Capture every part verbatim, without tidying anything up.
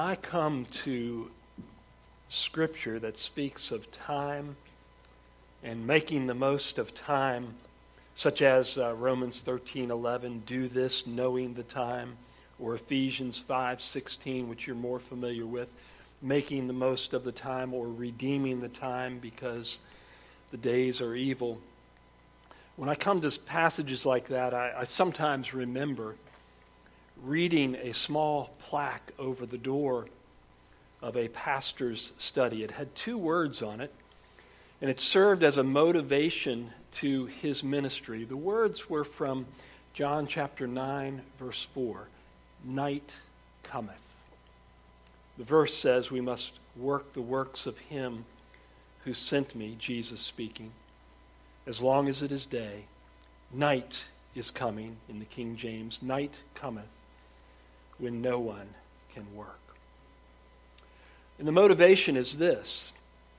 I come to Scripture that speaks of time and making the most of time, such as uh, Romans thirteen eleven, do this knowing the time, or Ephesians five sixteen, which you're more familiar with, making the most of the time or redeeming the time because the days are evil. When I come to passages like that, I, I sometimes remember reading a small plaque over the door of a pastor's study. It had two words on it, and it served as a motivation to his ministry. The words were from John chapter nine, verse four, night cometh. The verse says we must work the works of him who sent me, Jesus speaking, as long as it is day. Night is coming, in the King James, night cometh when no one can work. And the motivation is this: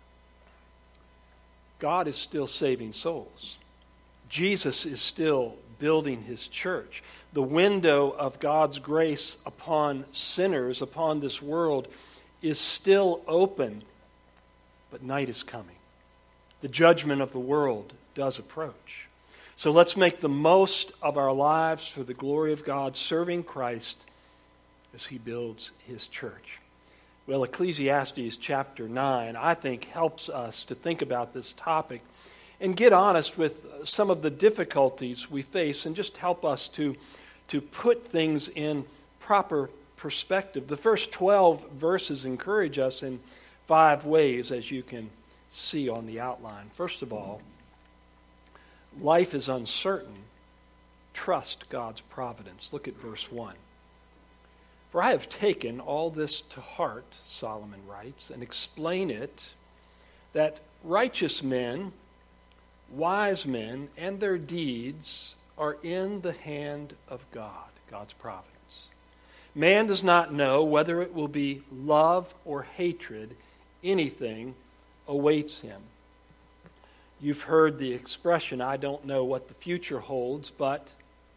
God is still saving souls. Jesus is still building his church. The window of God's grace upon sinners, upon this world, is still open, but night is coming. The judgment of the world does approach. So let's make the most of our lives for the glory of God, serving Christ as he builds his church. Well, Ecclesiastes chapter nine, I think, helps us to think about this topic and get honest with some of the difficulties we face and just help us to, to put things in proper perspective. The first twelve verses encourage us in five ways, as you can see on the outline. First of all, life is uncertain. Trust God's providence. Look at verse one. For I have taken all this to heart, Solomon writes, and explain it, that righteous men, wise men, and their deeds are in the hand of God, God's providence. Man does not know whether it will be love or hatred. Anything awaits him. You've heard the expression, I don't know what the future holds, but...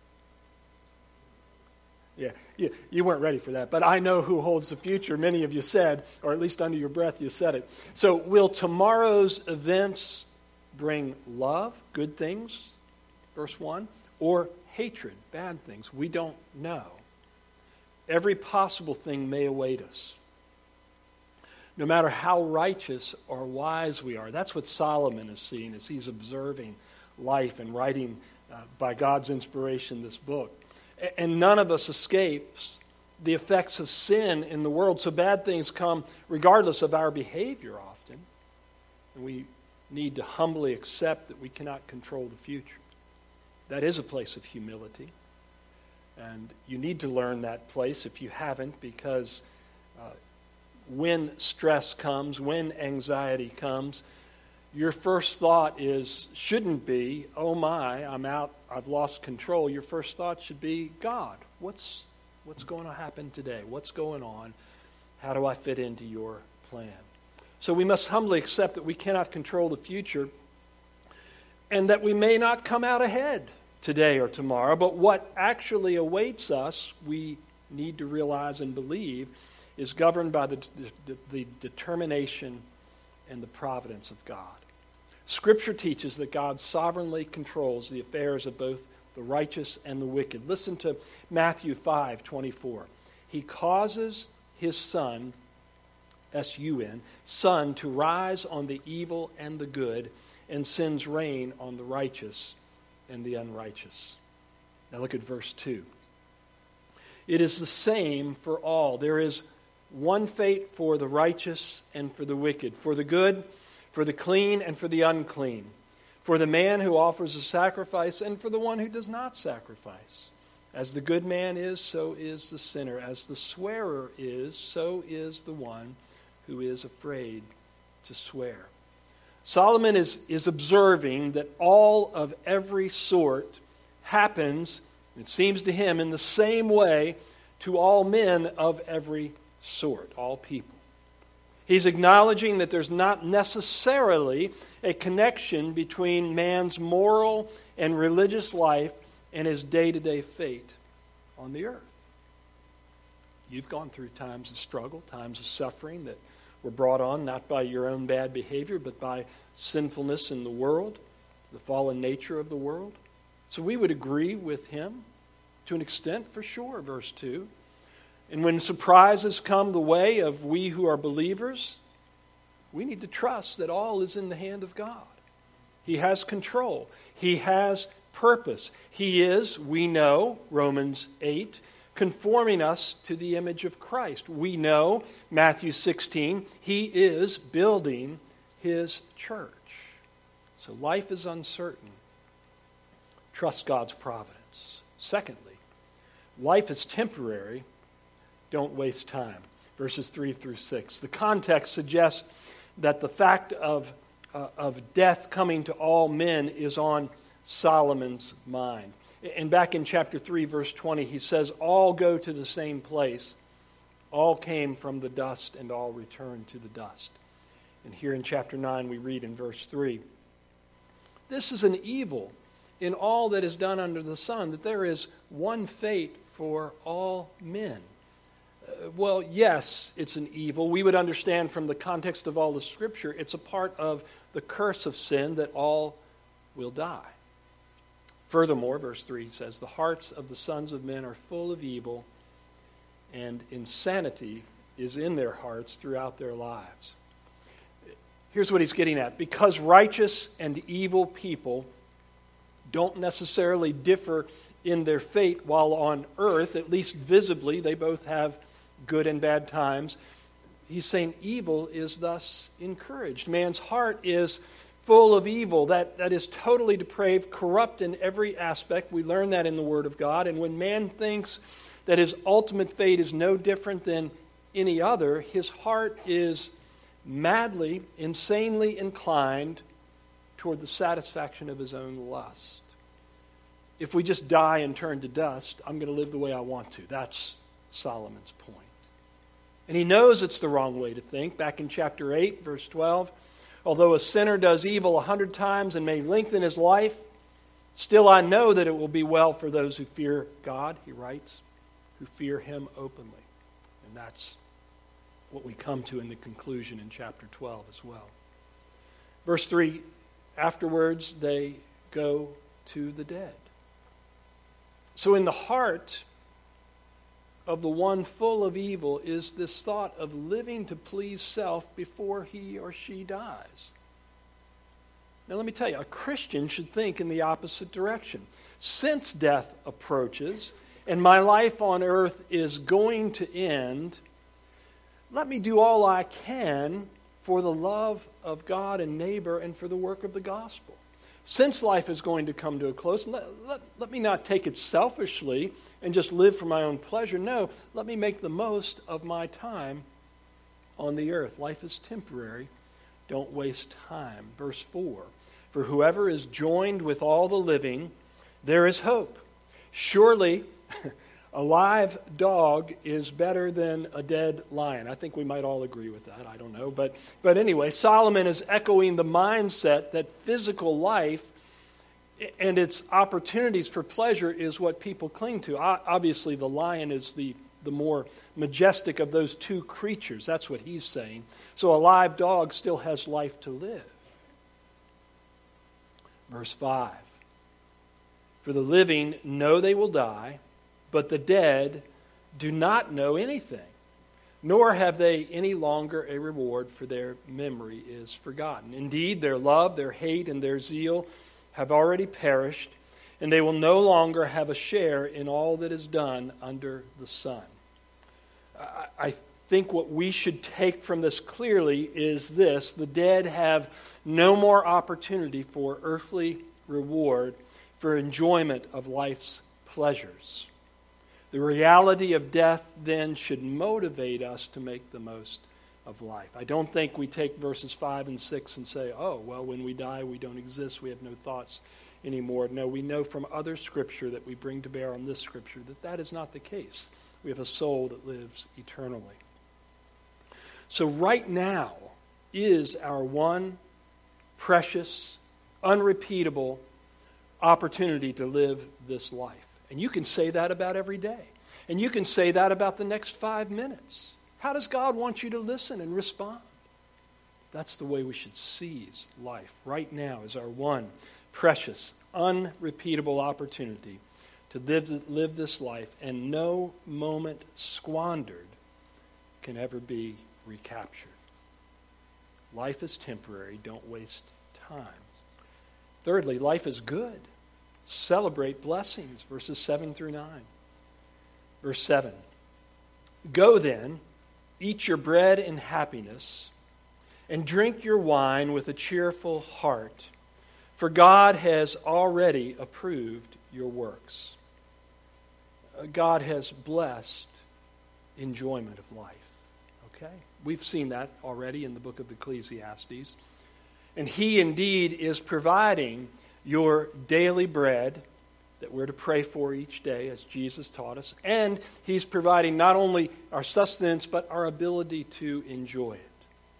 Yeah, you, you weren't ready for that, but I know who holds the future, many of you said, or at least under your breath you said it. So will tomorrow's events bring love, good things, verse one, or hatred, bad things? We don't know. Every possible thing may await us. No matter how righteous or wise we are. That's what Solomon is seeing as he's observing life and writing uh, by God's inspiration this book. And none of us escapes the effects of sin in the world. So bad things come regardless of our behavior often. And we need to humbly accept that we cannot control the future. That is a place of humility. And you need to learn that place if you haven't, because uh, when stress comes, when anxiety comes, your first thought is, shouldn't be, oh my, I'm out, I've lost control. Your first thought should be, God, what's what's going to happen today? What's going on? How do I fit into your plan? So we must humbly accept that we cannot control the future and that we may not come out ahead today or tomorrow, but what actually awaits us, we need to realize and believe, is governed by the, the, the determination and the providence of God. Scripture teaches that God sovereignly controls the affairs of both the righteous and the wicked. Listen to Matthew five twenty-four. He causes his sun, S U N, sun to rise on the evil and the good, and sends rain on the righteous and the unrighteous. Now look at verse two. It is the same for all. There is one fate for the righteous and for the wicked, for the good, for the clean, and for the unclean, for the man who offers a sacrifice, and for the one who does not sacrifice. As the good man is, so is the sinner. As the swearer is, so is the one who is afraid to swear. Solomon is, is observing that all of every sort happens, it seems to him, in the same way to all men of every sort, all people. He's acknowledging that there's not necessarily a connection between man's moral and religious life and his day-to-day fate on the earth. You've gone through times of struggle, times of suffering that were brought on not by your own bad behavior, but by sinfulness in the world, the fallen nature of the world. So we would agree with him to an extent, for sure, verse two. And when surprises come the way of we who are believers, we need to trust that all is in the hand of God. He has control. He has purpose. He is, we know, Romans eight, conforming us to the image of Christ. We know, Matthew sixteen, he is building his church. So life is uncertain. Trust God's providence. Secondly, life is temporary. Don't waste time. Verses three through six. The context suggests that the fact of, uh, of death coming to all men is on Solomon's mind. And back in chapter three, verse twenty, he says, all go to the same place. All came from the dust, and all return to the dust. And here in chapter nine, we read in verse three, this is an evil in all that is done under the sun, that there is one fate for all men. Uh, well, yes, it's an evil. We would understand from the context of all the Scripture, it's a part of the curse of sin that all will die. Furthermore, verse three says, the hearts of the sons of men are full of evil, and insanity is in their hearts throughout their lives. Here's what he's getting at. Because righteous and evil people don't necessarily differ in their fate while on earth, at least visibly, they both have good and bad times. He's saying evil is thus encouraged. Man's heart is full of evil, that, that is totally depraved, corrupt in every aspect. We learn that in the Word of God. And when man thinks that his ultimate fate is no different than any other, his heart is madly, insanely inclined toward the satisfaction of his own lust. If we just die and turn to dust, I'm going to live the way I want to. That's Solomon's point. And he knows it's the wrong way to think. Back in chapter eight, verse twelve, although a sinner does evil a hundred times and may lengthen his life, still I know that it will be well for those who fear God, he writes, who fear him openly. And that's what we come to in the conclusion in chapter twelve as well. Verse three, afterwards they go to the dead. So in the heart of the one full of evil is this thought of living to please self before he or she dies. Now let me tell you, a Christian should think in the opposite direction. Since death approaches and my life on earth is going to end, let me do all I can for the love of God and neighbor and for the work of the gospel. Since life is going to come to a close, let, let, let me not take it selfishly and just live for my own pleasure. No, let me make the most of my time on the earth. Life is temporary. Don't waste time. Verse four, for whoever is joined with all the living, there is hope. Surely a live dog is better than a dead lion. I think we might all agree with that. I don't know. But, but anyway, Solomon is echoing the mindset that physical life and its opportunities for pleasure is what people cling to. Obviously, the lion is the, the more majestic of those two creatures. That's what he's saying. So a live dog still has life to live. Verse five, for the living know they will die, but the dead do not know anything, nor have they any longer a reward, for their memory is forgotten. Indeed, their love, their hate, and their zeal have already perished, and they will no longer have a share in all that is done under the sun. I think what we should take from this clearly is this: the dead have no more opportunity for earthly reward, for enjoyment of life's pleasures. The reality of death then should motivate us to make the most of life. I don't think we take verses five and six and say, oh, well, when we die, we don't exist, we have no thoughts anymore. No, we know from other Scripture that we bring to bear on this Scripture that that is not the case. We have a soul that lives eternally. So right now is our one precious, unrepeatable opportunity to live this life. And you can say that about every day. And you can say that about the next five minutes. How does God want you to listen and respond? That's the way we should seize life. Right now is our one precious, unrepeatable opportunity to live, live this life, and no moment squandered can ever be recaptured. Life is temporary. Don't waste time. Thirdly, life is good. Celebrate blessings, verses seven through nine. Verse seven, go then, eat your bread in happiness, and drink your wine with a cheerful heart, for God has already approved your works. God has blessed enjoyment of life. Okay? We've seen that already in the book of Ecclesiastes. And He indeed is providing your daily bread that we're to pray for each day, as Jesus taught us. And He's providing not only our sustenance, but our ability to enjoy it.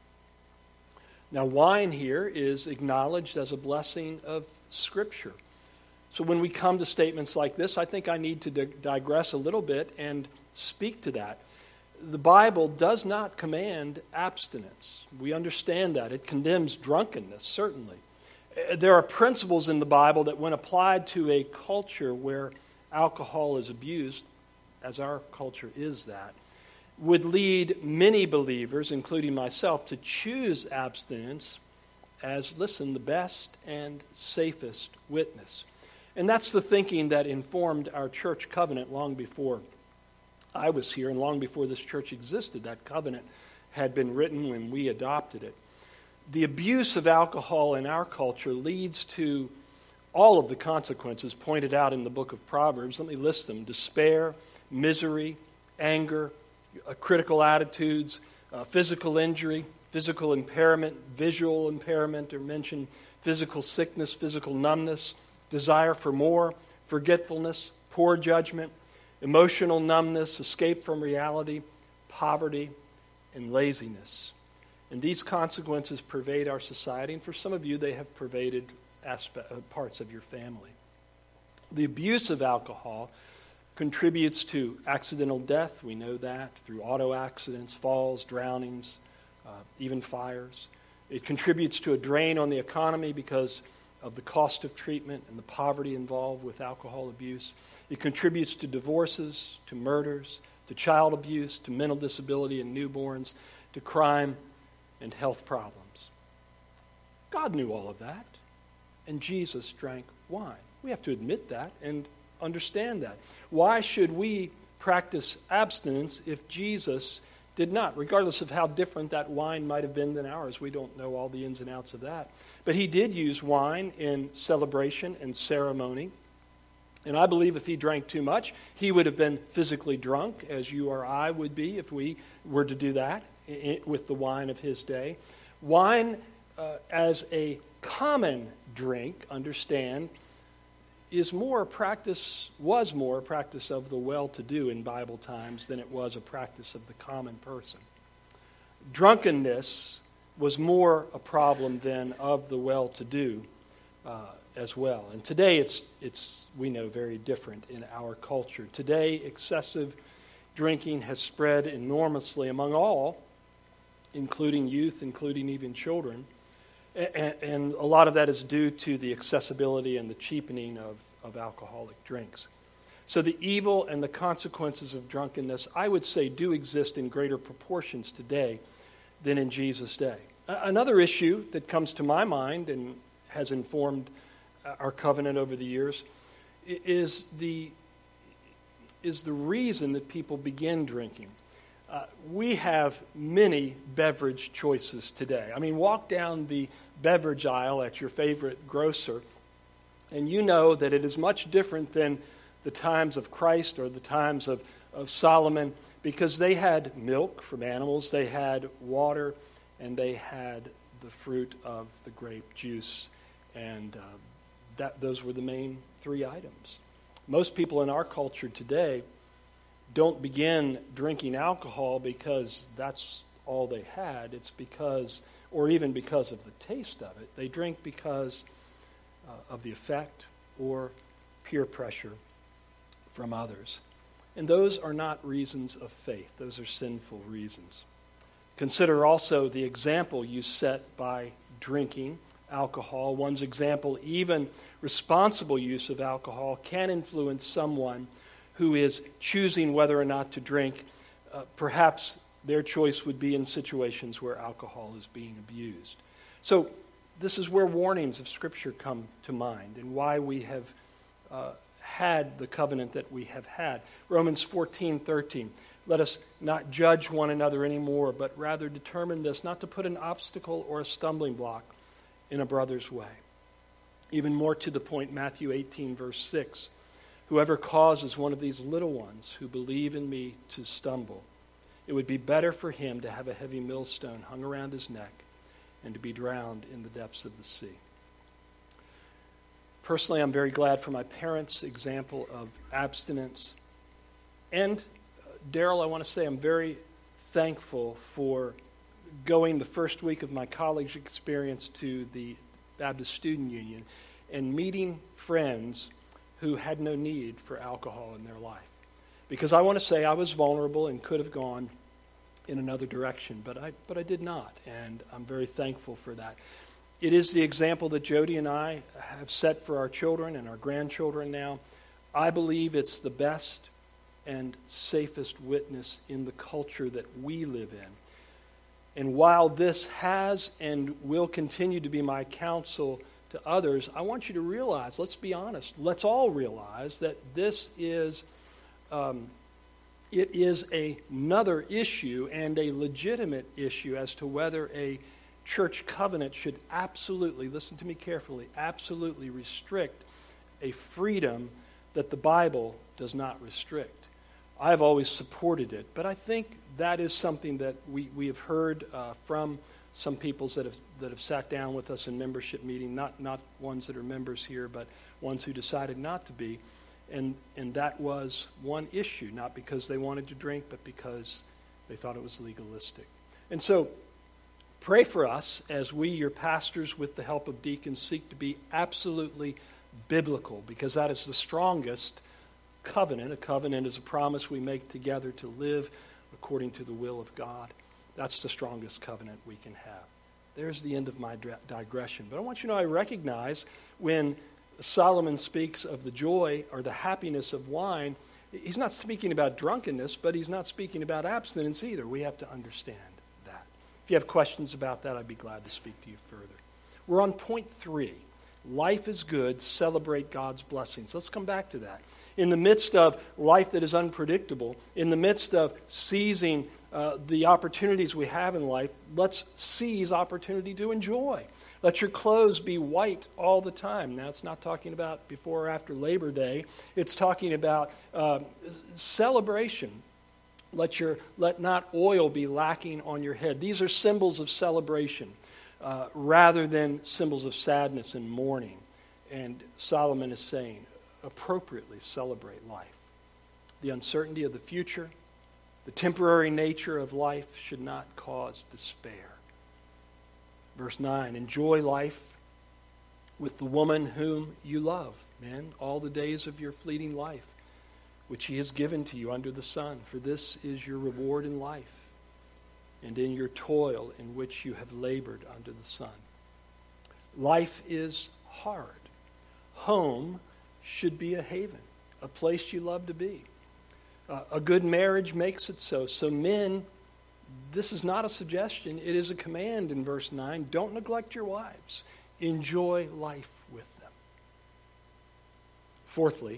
Now, wine here is acknowledged as a blessing of Scripture. So when we come to statements like this, I think I need to digress a little bit and speak to that. The Bible does not command abstinence. We understand that. It condemns drunkenness, certainly. There are principles in the Bible that when applied to a culture where alcohol is abused, as our culture is that, would lead many believers, including myself, to choose abstinence as, listen, the best and safest witness. And that's the thinking that informed our church covenant long before I was here and long before this church existed. That covenant had been written when we adopted it. The abuse of alcohol in our culture leads to all of the consequences pointed out in the book of Proverbs. Let me list them. Despair, misery, anger, uh, critical attitudes, uh, physical injury, physical impairment, visual impairment are mentioned, physical sickness, physical numbness, desire for more, forgetfulness, poor judgment, emotional numbness, escape from reality, poverty, and laziness. And these consequences pervade our society, and for some of you, they have pervaded aspect, uh, parts of your family. The abuse of alcohol contributes to accidental death. We know that through auto accidents, falls, drownings, uh, even fires. It contributes to a drain on the economy because of the cost of treatment and the poverty involved with alcohol abuse. It contributes to divorces, to murders, to child abuse, to mental disability in newborns, to crime and health problems. God knew all of that, and Jesus drank wine. We have to admit that and understand that. Why should we practice abstinence if Jesus did not? Regardless of how different that wine might have been than ours, we don't know all the ins and outs of that. But He did use wine in celebration and ceremony. And I believe if He drank too much, He would have been physically drunk, as you or I would be if we were to do that with the wine of His day. Wine uh, as a common drink, understand, is more a practice, was more a practice of the well-to-do in Bible times than it was a practice of the common person. Drunkenness was more a problem than of the well-to-do uh, as well. And today it's, it's, we know, very different in our culture. Today, excessive drinking has spread enormously among all, including youth, including even children. And, and a lot of that is due to the accessibility and the cheapening of, of alcoholic drinks. So the evil and the consequences of drunkenness, I would say, do exist in greater proportions today than in Jesus' day. Another issue that comes to my mind and has informed our covenant over the years is the, is the reason that people begin drinking. Uh, we have many beverage choices today. I mean, walk down the beverage aisle at your favorite grocer, and you know that it is much different than the times of Christ or the times of, of Solomon, because they had milk from animals, they had water, and they had the fruit of the grape juice, and uh, that those were the main three items. Most people in our culture today don't begin drinking alcohol because that's all they had. It's because, or even because of the taste of it. They drink because uh, of the effect or peer pressure from others. And those are not reasons of faith. Those are sinful reasons. Consider also the example you set by drinking alcohol. One's example, even responsible use of alcohol, can influence someone who is choosing whether or not to drink. Uh, perhaps their choice would be in situations where alcohol is being abused. So this is where warnings of Scripture come to mind and why we have uh, had the covenant that we have had. Romans fourteen thirteen. Let us not judge one another anymore, but rather determine this, not to put an obstacle or a stumbling block in a brother's way. Even more to the point, Matthew eighteen, verse six. Whoever causes one of these little ones who believe in me to stumble, it would be better for him to have a heavy millstone hung around his neck and to be drowned in the depths of the sea. Personally, I'm very glad for my parents' example of abstinence. And, uh, Daryl, I want to say I'm very thankful for going the first week of my college experience to the Baptist Student Union and meeting friends who had no need for alcohol in their life. Because I want to say I was vulnerable and could have gone in another direction, but I but I did not, and I'm very thankful for that. It is the example that Jody and I have set for our children and our grandchildren now. I believe it's the best and safest witness in the culture that we live in. And while this has and will continue to be my counsel to others, I want you to realize, let's be honest, let's all realize that this is um, it is a, another issue and a legitimate issue as to whether a church covenant should absolutely, listen to me carefully, absolutely restrict a freedom that the Bible does not restrict. I've always supported it, but I think that is something that we, we have heard uh, from some peoples that have that have sat down with us in membership meeting, not not ones that are members here, but ones who decided not to be. And and that was one issue, not because they wanted to drink, but because they thought it was legalistic. And so pray for us as we, your pastors, with the help of deacons, seek to be absolutely biblical, because that is the strongest covenant. A covenant is a promise we make together to live according to the will of God. That's the strongest covenant we can have. There's the end of my digression. But I want you to know I recognize when Solomon speaks of the joy or the happiness of wine, he's not speaking about drunkenness, but he's not speaking about abstinence either. We have to understand that. If you have questions about that, I'd be glad to speak to you further. We're on point three. Life is good. Celebrate God's blessings. Let's come back to that. In the midst of life that is unpredictable, in the midst of seizing uh, the opportunities we have in life, let's seize opportunity to enjoy. Let your clothes be white all the time. Now, it's not talking about before or after Labor Day. It's talking about uh, celebration. Let your let not oil be lacking on your head. These are symbols of celebration uh, rather than symbols of sadness and mourning. And Solomon is saying, appropriately celebrate life. The uncertainty of the future, the temporary nature of life should not cause despair. Verse nine, enjoy life with the woman whom you love, men, all the days of your fleeting life, which he has given to you under the sun, for this is your reward in life, and in your toil in which you have labored under the sun. Life is hard. Home should be a haven, a place you love to be. Uh, a good marriage makes it so. So men, this is not a suggestion, it is a command in verse nine. Don't neglect your wives. Enjoy life with them. Fourthly,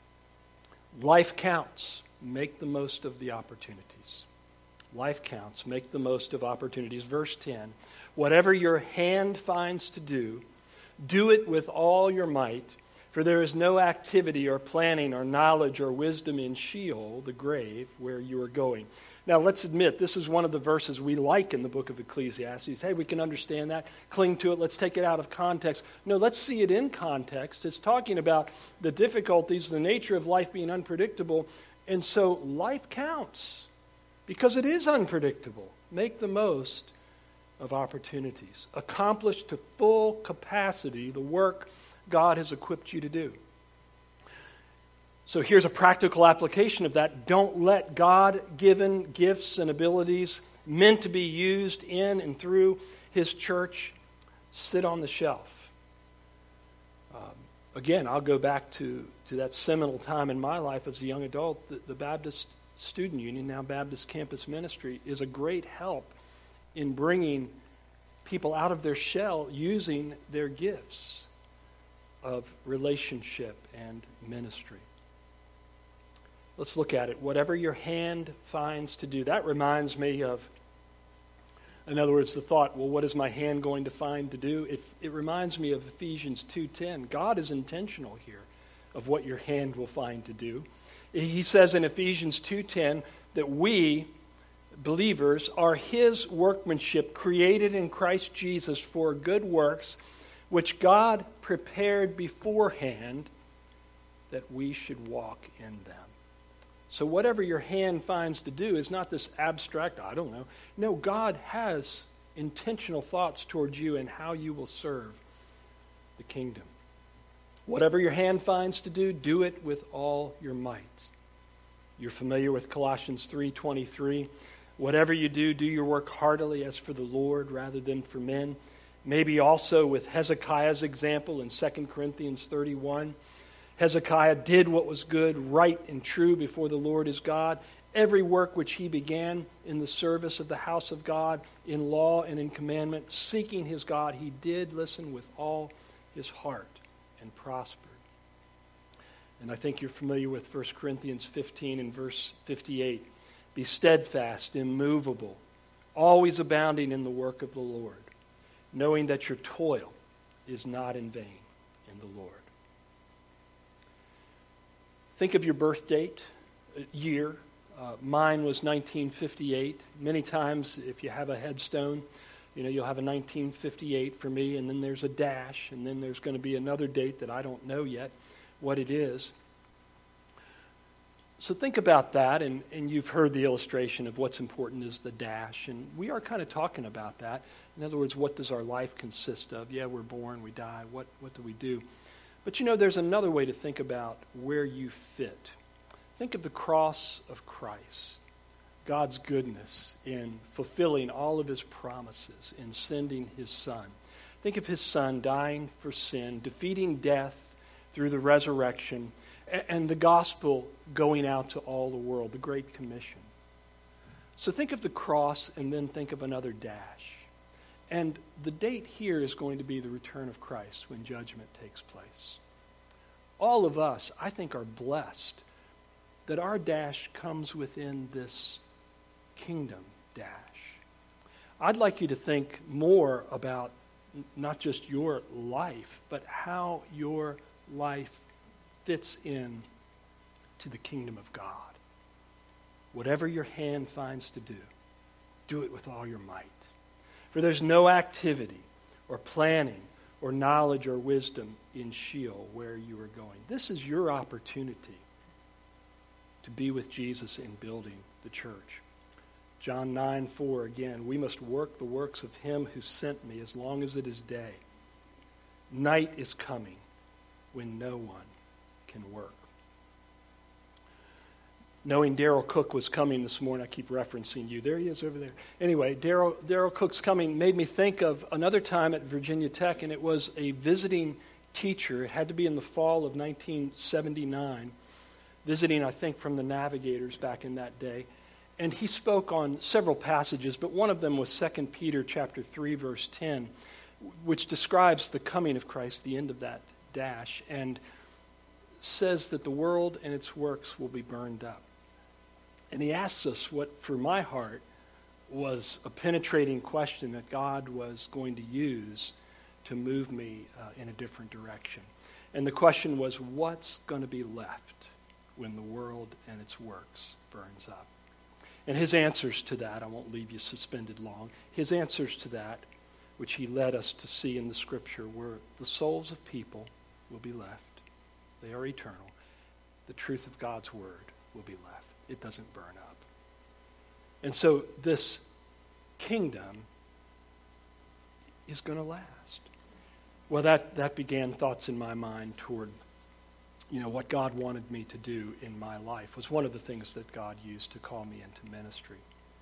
life counts. Make the most of the opportunities. Life counts. Make the most of opportunities. Verse ten, whatever your hand finds to do, do it with all your might, for there is no activity or planning or knowledge or wisdom in Sheol, the grave, where you are going. Now, let's admit, this is one of the verses we like in the book of Ecclesiastes. Hey, we can understand that, cling to it, let's take it out of context. No, let's see it in context. It's talking about the difficulties, the nature of life being unpredictable, and so life counts because it is unpredictable. Make the most of opportunities. Accomplish to full capacity the work God has equipped you to do. So here's a practical application of that. Don't let God-given gifts and abilities meant to be used in and through His church sit on the shelf. Um, again, I'll go back to, to that seminal time in my life as a young adult. The, the Baptist Student Union, now Baptist Campus Ministry, is a great help in bringing people out of their shell using their gifts of relationship and ministry. Let's look at it. Whatever your hand finds to do. That reminds me of, in other words, the thought, well, what is my hand going to find to do? It, it reminds me of Ephesians two ten. God is intentional here of what your hand will find to do. He says in Ephesians two ten that we, believers, are His workmanship created in Christ Jesus for good works, which God prepared beforehand that we should walk in them. So whatever your hand finds to do is not this abstract, I don't know. No, God has intentional thoughts towards you and how you will serve the kingdom. Whatever your hand finds to do, do it with all your might. You're familiar with Colossians three twenty-three. Whatever you do, do your work heartily as for the Lord rather than for men. Maybe also with Hezekiah's example in Second Corinthians thirty-one. Hezekiah did what was good, right, and true before the Lord his God. Every work which he began in the service of the house of God, in law and in commandment, seeking his God, he did, listen, with all his heart and prospered. And I think you're familiar with First Corinthians fifteen and verse fifty-eight. Be steadfast, immovable, always abounding in the work of the Lord, knowing that your toil is not in vain in the Lord. Think of your birth date, year. Uh, mine was nineteen fifty-eight. Many times, if you have a headstone, you know, you'll have a nineteen fifty-eight for me, and then there's a dash, and then there's going to be another date that I don't know yet what it is. So think about that, and, and you've heard the illustration of what's important is the dash, and we are kind of talking about that. In other words, what does our life consist of? Yeah, we're born, we die. What, what do we do? But you know, there's another way to think about where you fit. Think of the cross of Christ, God's goodness in fulfilling all of His promises, in sending His Son. Think of His Son dying for sin, defeating death through the resurrection, and the gospel going out to all the world, the Great Commission. So think of the cross and then think of another dash. And the date here is going to be the return of Christ when judgment takes place. All of us, I think, are blessed that our dash comes within this kingdom dash. I'd like you to think more about not just your life, but how your life fits in to the kingdom of God. Whatever your hand finds to do, do it with all your might. For there's no activity or planning or knowledge or wisdom in Sheol where you are going. This is your opportunity to be with Jesus in building the church. John nine four again, we must work the works of Him who sent me as long as it is day. Night is coming when no one can work. Knowing Daryl Cook was coming this morning, I keep referencing you. There he is over there. Anyway, Daryl Daryl Cook's coming made me think of another time at Virginia Tech, and it was a visiting teacher. It had to be in the fall of nineteen seventy-nine, visiting, I think, from the Navigators back in that day. And he spoke on several passages, but one of them was Second Peter chapter three, verse ten, which describes the coming of Christ, the end of that dash, and says that the world and its works will be burned up. And he asks us what, for my heart, was a penetrating question that God was going to use to move me uh, in a different direction. And the question was, what's going to be left when the world and its works burns up? And his answers to that, I won't leave you suspended long, his answers to that, which he led us to see in the Scripture, were the souls of people will be left. They are eternal. The truth of God's word will be left. It doesn't burn up. And so this kingdom is going to last. Well, that, that began thoughts in my mind toward you know, what God wanted me to do in my life was one of the things that God used to call me into ministry.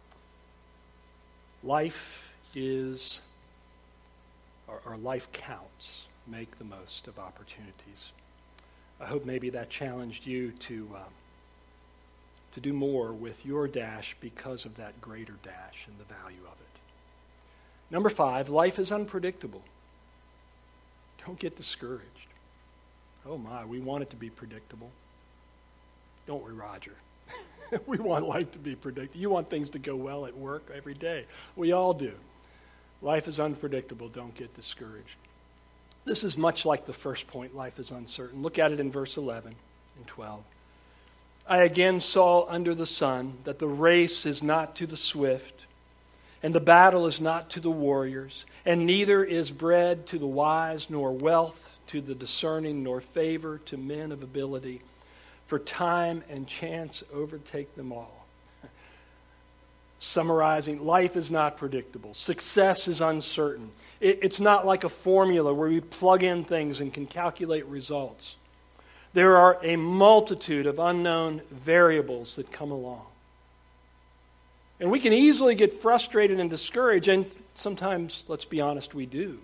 Life is, or, or life counts. Make the most of opportunities. I hope maybe that challenged you to um, to do more with your dash because of that greater dash and the value of it. Number five, life is unpredictable. Don't get discouraged. Oh my, we want it to be predictable. Don't we, Roger? We want life to be predictable. You want things to go well at work every day. We all do. Life is unpredictable. Don't get discouraged. This is much like the first point, life is uncertain. Look at it in verse eleven and twelve. I again saw under the sun that the race is not to the swift, and the battle is not to the warriors, and neither is bread to the wise, nor wealth to the discerning, nor favor to men of ability, for time and chance overtake them all. Summarizing, life is not predictable. Success is uncertain. It, it's not like a formula where we plug in things and can calculate results. There are a multitude of unknown variables that come along. And we can easily get frustrated and discouraged, and sometimes, let's be honest, we do.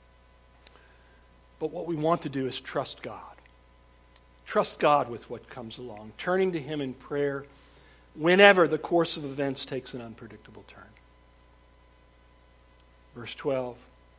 But what we want to do is trust God. Trust God with what comes along, turning to Him in prayer whenever the course of events takes an unpredictable turn. Verse twelve.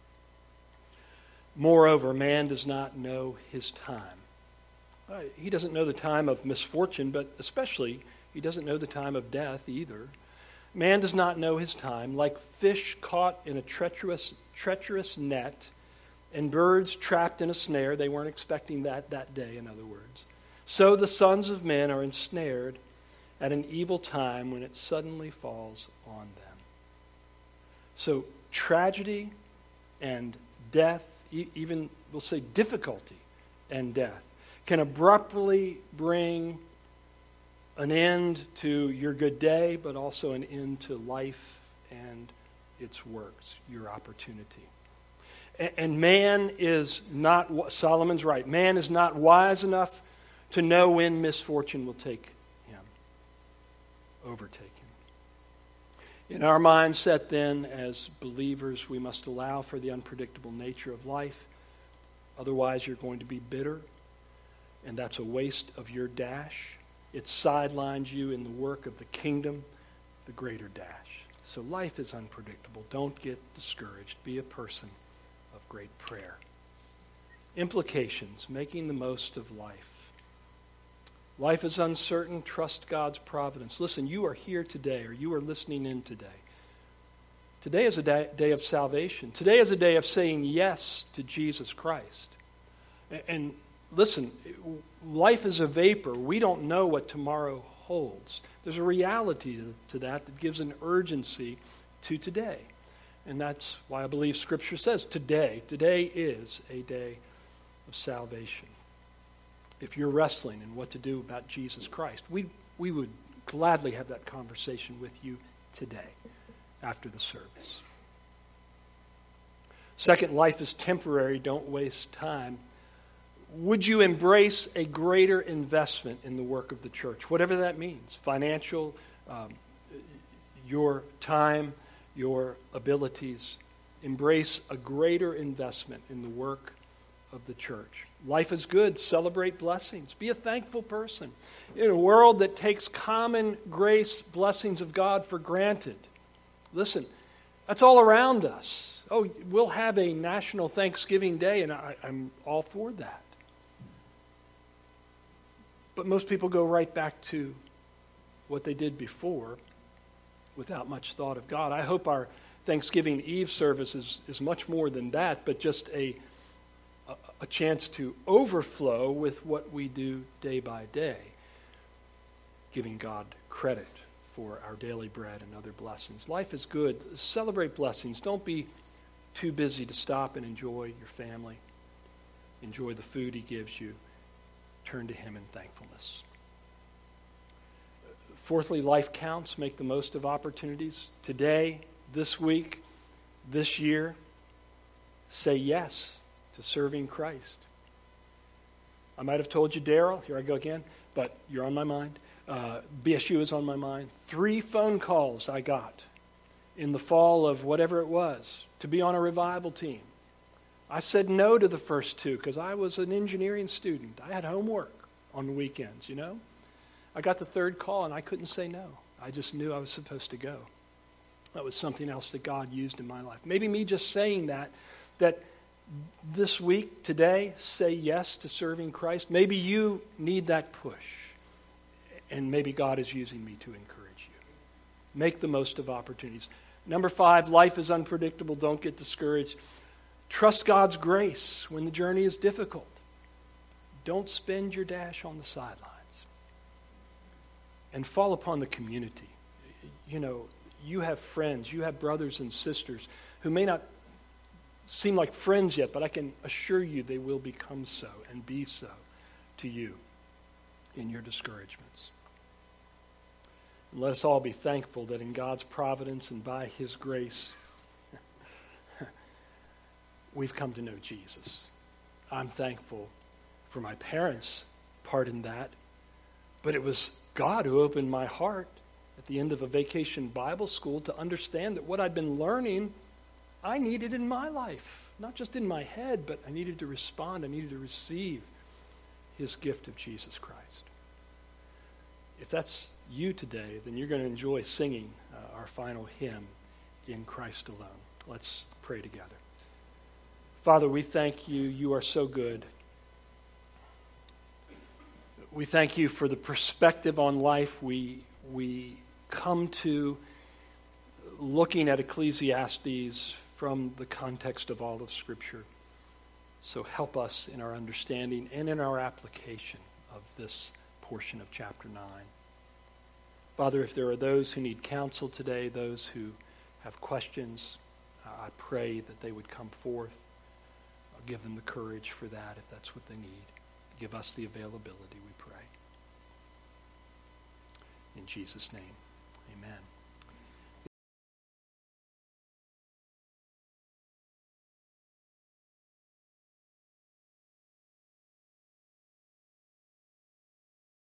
Moreover, man does not know his time. Uh, he doesn't know the time of misfortune, but especially he doesn't know the time of death either. Man does not know his time, like fish caught in a treacherous, treacherous net, and birds trapped in a snare. They weren't expecting that that day, in other words. So the sons of men are ensnared at an evil time when it suddenly falls on them. So tragedy and death, e- even we'll say difficulty and death, can abruptly bring an end to your good day, but also an end to life and its works, your opportunity. And, and man is not, Solomon's right, man is not wise enough to know when misfortune will take him, overtake him. In our mindset then, as believers, we must allow for the unpredictable nature of life. Otherwise, you're going to be bitter, and that's a waste of your dash. It sidelines you in the work of the kingdom, the greater dash. So life is unpredictable. Don't get discouraged. Be a person of great prayer. Implications, making the most of life. Life is uncertain. Trust God's providence. Listen, you are here today, or you are listening in today. Today is a day, day of salvation. Today is a day of saying yes to Jesus Christ. And, and listen, life is a vapor. We don't know what tomorrow holds. There's a reality to, to that that gives an urgency to today. And that's why I believe Scripture says today, today is a day of salvation. If you're wrestling in what to do about Jesus Christ, we, we would gladly have that conversation with you today after the service. Second, life is temporary. Don't waste time. Would you embrace a greater investment in the work of the church, whatever that means? Financial, um, your time, your abilities. Embrace a greater investment in the work of the church. Life is good. Celebrate blessings. Be a thankful person. In a world that takes common grace blessings of God for granted. Listen, that's all around us. Oh, we'll have a national Thanksgiving Day, and I, I'm all for that. But most people go right back to what they did before without much thought of God. I hope our Thanksgiving Eve service is, is much more than that, but just a, a, a chance to overflow with what we do day by day, giving God credit for our daily bread and other blessings. Life is good. Celebrate blessings. Don't be too busy to stop and enjoy your family. Enjoy the food He gives you. Turn to Him in thankfulness. Fourthly, life counts. Make the most of opportunities. Today, this week, this year, say yes to serving Christ. I might have told you Daryl, here I go again, but you're on my mind. Uh, B S U is on my mind. Three phone calls I got in the fall of whatever it was to be on a revival team. I said no to the first two because I was an engineering student. I had homework on the weekends, you know. I got the third call and I couldn't say no. I just knew I was supposed to go. That was something else that God used in my life. Maybe me just saying that, that this week, today, say yes to serving Christ. Maybe you need that push. And maybe God is using me to encourage you. Make the most of opportunities. Number five, life is unpredictable. Don't get discouraged. Trust God's grace when the journey is difficult. Don't spend your dash on the sidelines. And fall upon the community. You know, you have friends, you have brothers and sisters who may not seem like friends yet, but I can assure you they will become so and be so to you in your discouragements. And let us all be thankful that in God's providence and by His grace, we've come to know Jesus. I'm thankful for my parents' part in that, but it was God who opened my heart at the end of a vacation Bible school to understand that what I'd been learning, I needed in my life. Not just in my head, but I needed to respond. I needed to receive His gift of Jesus Christ. If that's you today, then you're going to enjoy singing uh, our final hymn, In Christ Alone. Let's pray together. Father, we thank you. You are so good. We thank you for the perspective on life we, we come to looking at Ecclesiastes from the context of all of Scripture. So help us in our understanding and in our application of this portion of chapter nine. Father, if there are those who need counsel today, those who have questions, uh, I pray that they would come forth. I'll give them the courage for that if that's what they need. Give us the availability, we pray. In Jesus' name, amen.